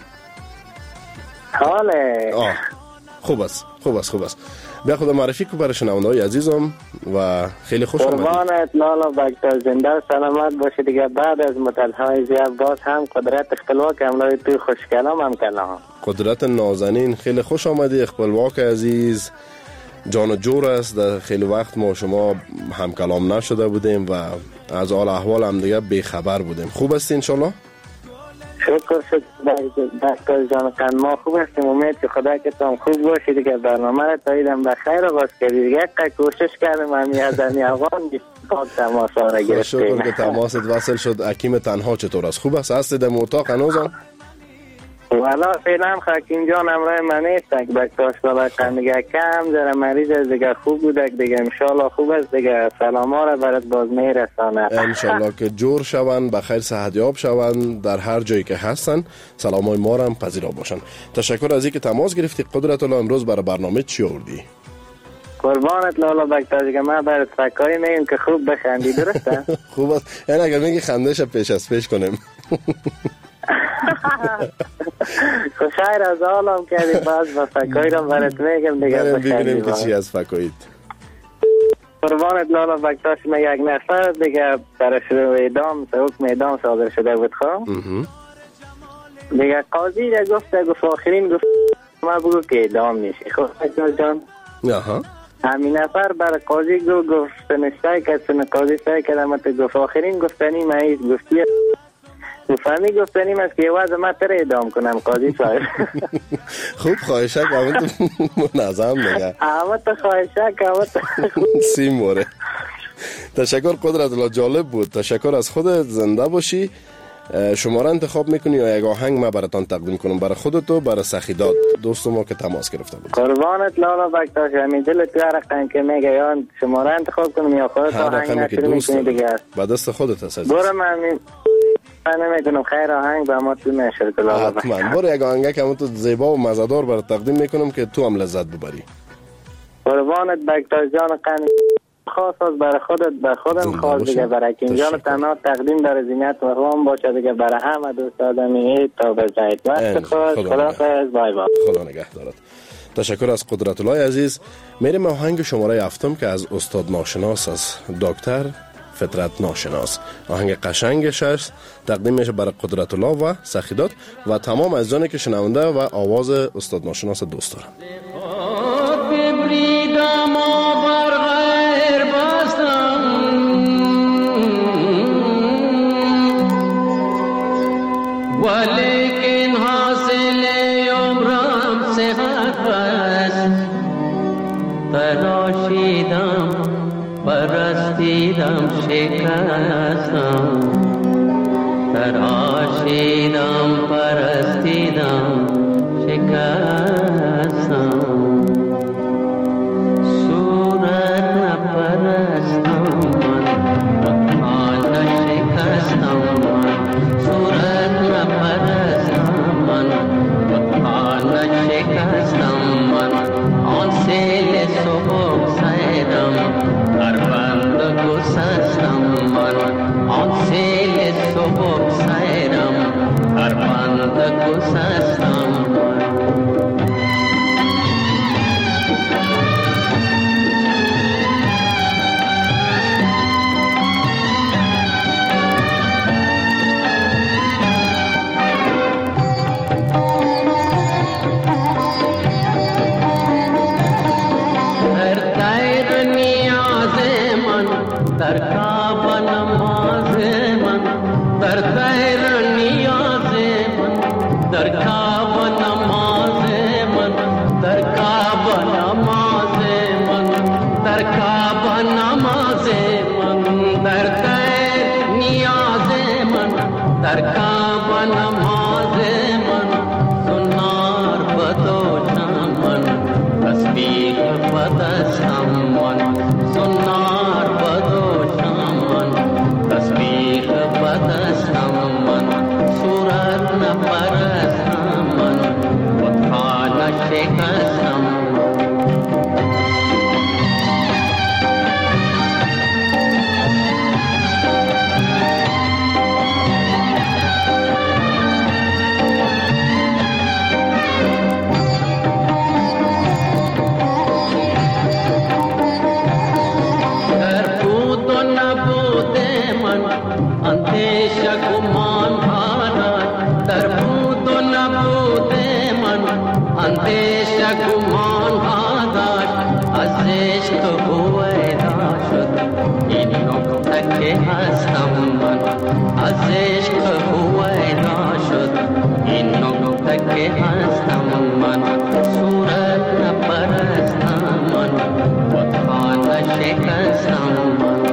حاله. آه خوب است خوب است خوب است. بیا خدا معرفی کو برای شنونده‌های عزیزم و خیلی خوش آمدید. قربانت لالا بکتا زنده سلامت باشه دیگه. بعد از مدت‌های زیاد باز هم قدرت اختلاق املای توی خوش کلام هم کلام. قدرت نازنین خیلی خوش آمدی. اخبالواک عزیز جان و جور است. در خیلی وقت ما شما هم کلام نشده بودیم و از حال احوال هم دیگه بیخبر بودیم. خوب هستی انشالله؟ شکر شکر دکتر جان قند ما خوب هستیم. امید که خدا که تام خوب باشی دیگه. برنامه را تاییدم بخیر آغاز کردی دیگه. یک کوشش کردم همی از همی افغان پاک تماس را گرفتیم. شکر که تماست وصل شد. حکیم تنها چطور است؟ خوب است؟ هستی در اتاق هنوزم؟ والا فعلا حکیم جان امرای من نیست. بکتاش بالا قند دیگه کم ذره مریض است دیگه. خوب بودک دیگه انشالله خوب است دیگه. سلام ها را برات باز میرسانه انشالله که جور شون بخیر صحتیاب شون در هر جایی که هستن. سلام های ما را هم پذیرا باشن. تشکر از اینکه تماس گرفتی. قدرت الله امروز برای برنامه چی آوردی؟ قربانت لالا بکتاش دیگه ما برات فکایی میم که خوب بخندی درسته؟ خوب است. یعنی اگر میگی خندش پیش از پیش کنیم. خوشایر از حالم کردی باز با فکایی را برات میگم دیگه. بریم ببینیم که چی از فکایید. قربانت لالا بکتاش ما یک نفر دیگه در شروع اعدام حکم اعدام صادر شده بود. خب دیگه قاضی دیگه گفت گفت آخرین گفت ما بگو که اعدام میشی. خب بکتاش جان آها همین نفر برای قاضی گفت گفت نشتای که سن قاضی سای که دمت گفت آخرین گفتنی مایید گفتی فهمی گفتنیم است که وضع ما تر ادام کنم قاضی صاحب. خوب خواهشک اما تو منظم نگه اما تو خواهشک اما تو سی موره. تشکر قدرت الله، جالب بود. تشکر از خودت، زنده باشی. شماره انتخاب میکنی یا یک آهنگ ما براتان تقدیم کنم برای خودت و برای سخیداد دوست ما که تماس گرفته بود؟ قربانت لالا بکتاش، همی دلت هر رقم که میگه یا شماره انتخاب کنم یا خودت آهنگ نشر میکنی دیگه با دست خودت هست. برم همین من نمیکنم خیر آهنگ به ما تو نشر لالا بکتاش. حتما برو یک آهنگ که همون تو زیبا و مزدار برای تقدیم میکنم که تو هم لذت ببری. قربانت بکتاش جان قنی خاص از برای خودت به خودم خاص دیگه برای که اینجا تنها تقدیم در زینت و روم باشه دیگه برای همه دوست آدمی تا بزنید. وقت خود خدا خیز بای بای. خدا نگه دارد. تشکر از قدرت الله عزیز. میریم آهنگ شماره هفتم که از استاد ناشناس از دکتر فطرت ناشناس. آهنگ قشنگش است، تقدیم میشه برای قدرت الله و سخیدات و تمام عزیزانی که شنونده و آواز استاد ناشناس دوست دارن. ولیکن حاصل عمرم صحت است، تراشیدم پرستیدم شکستم، تراشیدم پرستیدم شکستم، صورت نپرستم من حال نشکستم، صورت نپرستم من حال نشکستم، من آن سیل صبح سیدم در بند گسستم، من آن سیل صبح سیدم در بند گسستم. در کعبه نماز من در دیر نیاز من، در کعبه نماز من در کعبه نماز من در کعبه نماز من در دیر نیاز من در کعبه نماز من، سنار بدوشم من تسبیح بدستم من، سنار بدوشم من تسبیح بدستم من، صورت نپرستم من بتها نشکستم. اندیشه گمان حالات در بود و نبود من، اندیشه گمان حالات از عشق هویدا شد این نکته که هستم من، از عشق هویدا شد این نکته که هستم من، صورت نپرستم من بتها نشکستم من.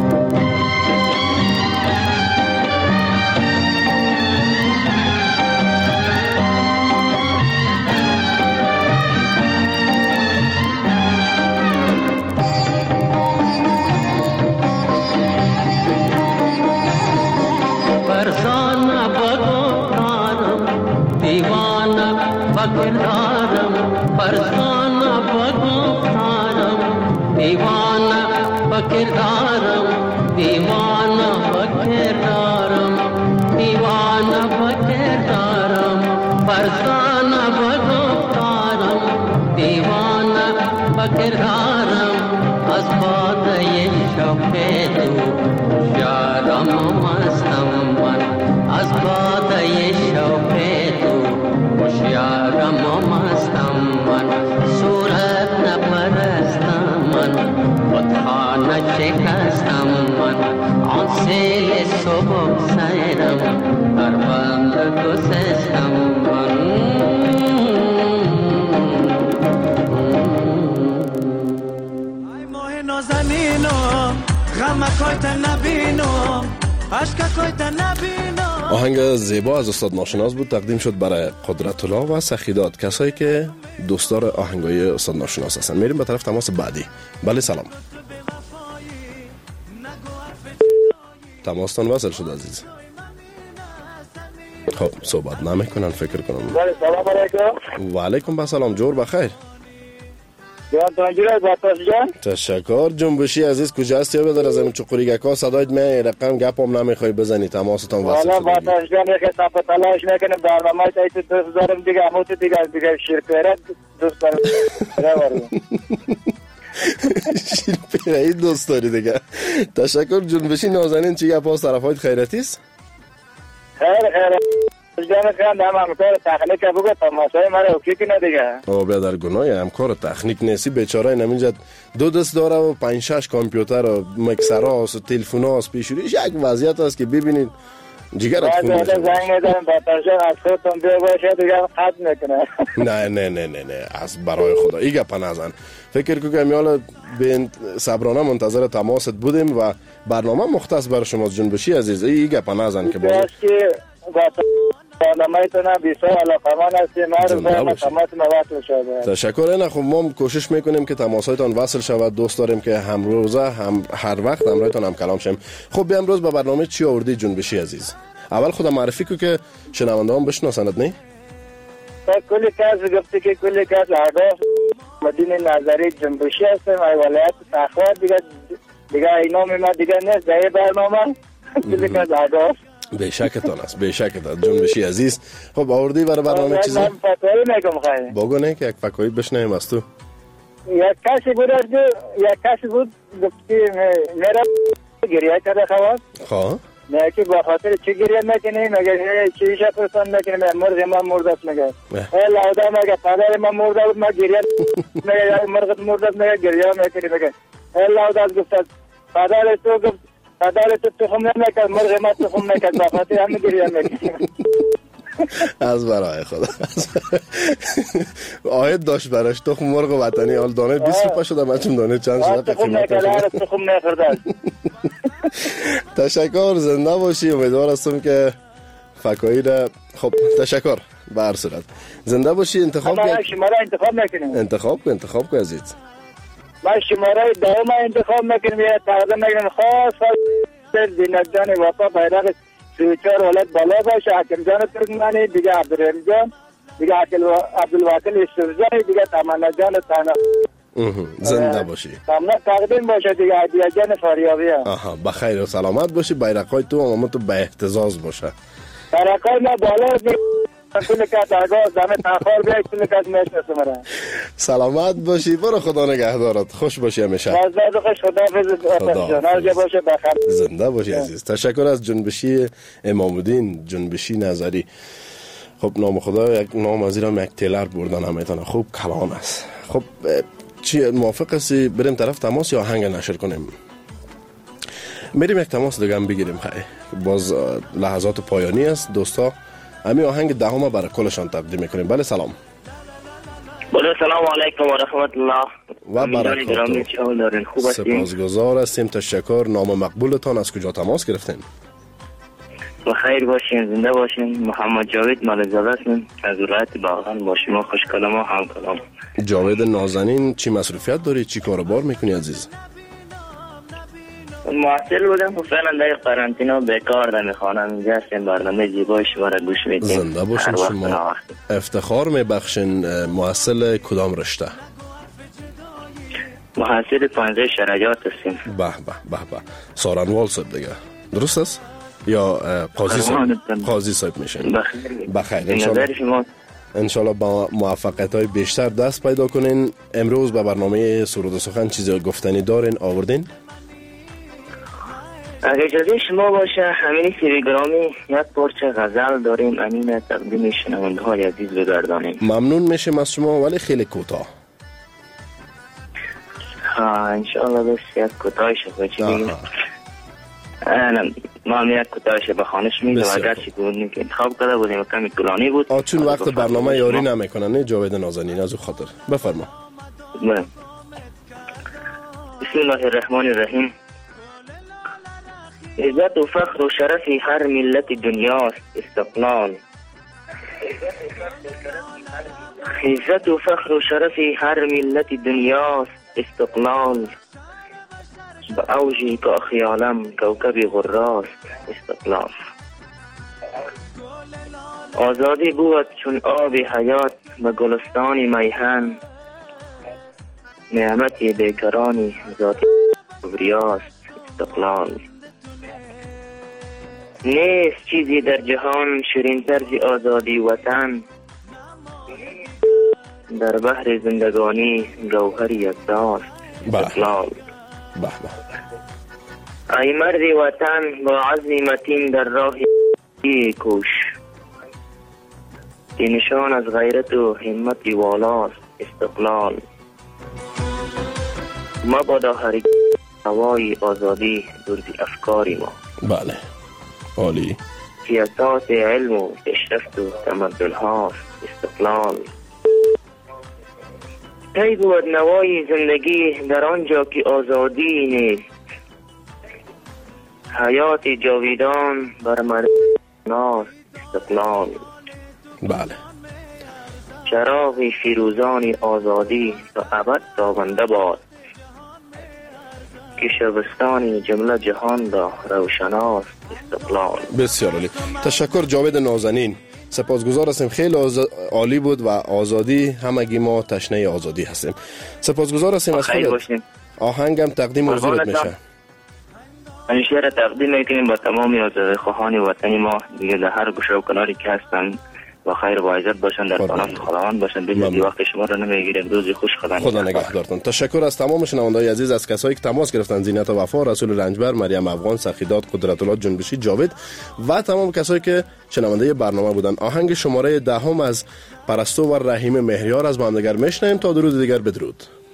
فرزانه بگفتارم دیوانه بگردارم، فرزانه بگفتارم دیوانه بگردارم، دیوانه بگردارم دیوانه بگردارم، فرزانه بگفتارم دیوانه بگردارم، از باده شوق تو یارم مستم من، از باده شوق تو هوشیارم مستم من، صورت نپرستم من بتها نشکستم من، آن سیل صبح سیرم در بند تو سستم ای ماه نازنینو غم کویت نبینو اشک کویت نبینو. آهنگ زیبا از استاد ناشناس بود، تقدیم شد برای قدرت الله و سخیداد، کسایی که دوستدار آهنگای استاد ناشناس هستن. میریم به طرف تماس بعدی. بله سلام. تماستان وصل شد عزیز. خب صحبت نمیکنن فکر کنم. بله سلام علیکم. و علیکم السلام، جور بخیر. جان تنجیره باتاش جان. تشکر. جنبشی عزیز کجا هستی؟ بدر از این چقوریگکا صدایت من رقم گپم نمیخوای بزنی، تماستان وصل شد. والا باتاش جان یک صفحه تلاش میکنه برنامه تایید دوست دارم دیگه همون دیگه دیگه شیرپیره دوست دارم. شیرپیره دوست داری دیگه. تشکر. جنبشی نازنین چی گپاس طرفایت خیرتی است؟ خیر خیر. جان خان هم همکار تکنیک بگو تماشای من اوکی کنه دیگه. او بیا در گناه همکار تکنیک نیستی، بیچاره نمیجد دو دست داره و پنج شش کامپیوتر و مکسر هاست و تلفن هاست پیشوریش. یک وضعیت هست که ببینید جگرت خون میشه. زنگ میدارم باترجان از خودتون بیا باشه دیگه خط میکنه. نه نه نه نه نه از برای خدا ایگه پا نزن. فکر کنم که امیال به صبرانه منتظر تماست بودیم و برنامه مختص برای شما جنبشی عزیز ایگه پا نزن که باید برنامه ایتونه بیسا علاقمان هستی من رو باید تماس موصل شده. تشکر. این خب ما کوشش میکنیم که تماس هایتان وصل شود. دوست داریم که هم روزه هم هر وقت همراهتان هم کلام شیم. خب بیا امروز به برنامه چی آوردی جنبشی عزیز؟ اول خودم معرفی کو که شنونده هم بشناسند. نه کلی کس گفتی که کلی کس اهداف مدین نظری جنبشی هستم ای ولایت تخوار دیگه دیگه اینا میمد دیگه نیست در برنامه کلی کس اهداف به شکتان است به شکتان جنبشی عزیز. خب آوردی برای برنامه چیزی؟ من فکایی میگم خیلی بگو نه که یک فکایی بشنویم از تو. یک کسی بود از یک کسی بود گفتی میرا گریه کرده خواه خواه نه که با خاطر چی گریه میکنی مگه چیشه پرسان میکنی مرغ من مرد است مگه ای لاودا مگه پدر من مرد بود ما گریه مگه مرغ مرد است مگه گریه میکنی مگه ای لاودا گفت پدر تو گفت پدر تو تخم نمیکرد مرغ ما تخم نمیکرد با خاطر همین گریه میکنی. از برای خدا آید داشت براش تخم مرغ وطنی حال دانه بیست روپا شده بچم دانه چند شده تخم نکرد تخم نخورد. تشکر. زنده باشی. امیدوار هستم که فکایی را خب تشکر به هر صورت زنده باشی. انتخاب من شماره انتخاب نکنیم. انتخاب کن انتخاب کن عزیز. من شماره دوم انتخاب میکنم یا تقدیم میکنم خاص خاص زینت جان وفا بیرق سویچار ولد بالا باشه. حکم جان ترکمانی دیگه عبدالرحیم جان دیگه عبدالواکل استفزانی دیگه تمنا جان تانا زنده باشی. تمنا تقدیم باشه دیگه عدیه جان فاریابی ها. آها بخیر و سلامت باشی. بیرقای تو امامت تو به احتزاز باشه. بیرقای ما بالا دیگه کل کات آگاه زمین تاخار بیایی کل کات میشنسه مرا. سلامت باشی. برو خدا نگهدارت. خوش باشی همیشه. مازداد خوش. خدا باشه بخیر. زنده باشی عزیز. تشکر از جنبشی امامالدین جنبشی نظری. خب نام خدا یک نام از ایران یک تیلر بردن همیتونه خوب کلام است. خب چی موافق هستی بریم طرف تماس یا آهنگ نشر کنیم؟ میریم یک تماس دیگه هم بگیریم. خیلی باز لحظات پایانی است دوستا. همین آهنگ دهم برای کلشان تقدیم میکنیم. بله سلام. بله سلام علیکم و رحمت الله و برکاته. سپاسگزار هستیم. تشکر. نام مقبولتان از کجا تماس گرفتین؟ بخیر باشین زنده باشین. محمد جاوید مالزاده هستم از ولایت باغان. با شما خوش کلام و هم کلام. جاوید نازنین چی مصروفیت داری؟ چی کاروبار میکنی عزیز؟ محصل بودم و فعلا در قرنطینه بیکار در میخوانم. اینجا هستیم برنامه زیبای شما را گوش میدیم. زنده باشین. شما افتخار میبخشین. محصل کدام رشته؟ محصل پانزده شرجات هستیم. به به به به سارنوال صاحب دیگه درست است؟ یا قاضی صاحب؟ قاضی صاحب میشین. بخیر انشالله. انشالله با موفقیت های بیشتر دست پیدا کنین. امروز به برنامه سرود و سخن چیزی گفتنی دارین آوردین؟ اگه اجازه شما باشه همین تلگرامی یک پارچه غزل داریم امین تقدیم شنونده های عزیز بگردانیم. ممنون میشم از شما ولی خیلی کوتاه. ها انشالله بس یک کوتاه شد چی بگیم. ما هم یک کتارش به خانش میدم اگر چی بودیم که انتخاب کرده بودیم کمی طولانی بود. آ چون وقت برنامه یاری نمیکنن نه جاوید نازنین از او خاطر بفرما. بله. بسم الله الرحمن الرحیم. عزت و فخر و شرفی هر ملت دنیاست استقلال. عزت و فخر و شرفی هر ملت دنیاست استقلال. به اوجی که خیالم کوکبی غراست استقلال. آزادی بود چون آب حیات به گلستان میهن. نعمت بیکرانی ذاتی کبریاست استقلال. نیست چیزی در جهان شیرین طرز آزادی وطن. در بحر زندگانی گوهر یکتاست استقلال. به به. ای مرد وطن با عزم متین در راه کوش. که نشان از غیرت و همت والاست استقلال. مبادا حرکت هوای آزادی درزی افکاری ما. بله عالی. که اساس علم و پیشرفت و تمدن هاست استقلال. کی بود نوای زندگی در آنجا که آزادی نیست. حیات جاویدان بر مردم استقلال. بله. چراغ فیروزان آزادی تا ابد تابنده باد. که شبستان جمله جهان را روشناست استقلال. بسیار عالی. تشکر جاوید نازنین. سپاسگزار هستیم. خیلی آز... عالی بود و آزادی همگی ما تشنه آزادی هستیم. سپاسگزار هستیم از خودت. آهنگم تقدیم حضورت میشه. من شعر تقدیم میکنیم با تمامی آزادخواهان وطنی ما دیگه در هر گوشه و کناری که هستن با خیر و عزت باشن در سلام خداوند باشن. ببینید وقت شما رو نمیگیریم. روزی خوش خدا خدا نگهدارتون. تشکر از تمام شنوندگان عزیز از کسایی که تماس گرفتن. زینت وفا، رسول رنجبر، مریم افغان، سخیدات، قدرت الله جنبشی، جاوید و تمام کسایی که شنونده برنامه بودن. آهنگ شماره دهم از پرستو و رحیم مهریار از با هم دیگر میشنویم. تا درود دیگر بدرود.